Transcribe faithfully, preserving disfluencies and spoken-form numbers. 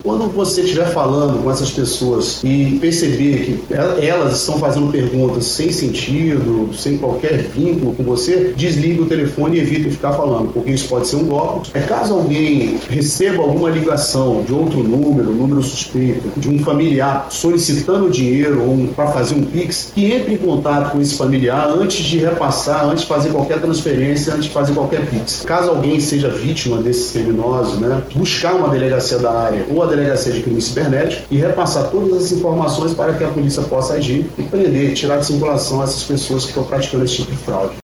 Quando você estiver falando com essas pessoas e perceber que elas estão fazendo perguntas sem sentido, sem qualquer vínculo com você, desliga o telefone e evite ficar falando, porque isso pode ser um golpe. É caso alguém receba alguma ligação de outro número, número suspeito, de um familiar solicitando dinheiro ou para fazer um Pix, que entre em contato com esse familiar antes de repassar, antes de fazer qualquer transferência, antes de fazer qualquer Pix. Caso alguém seja vítima desses criminosos, né, buscar uma delegacia da área ou a delegacia de crime cibernético e repassar todas as informações para que a polícia possa agir e prender, tirar de circulação essas pessoas que estão praticando esse tipo de fraude.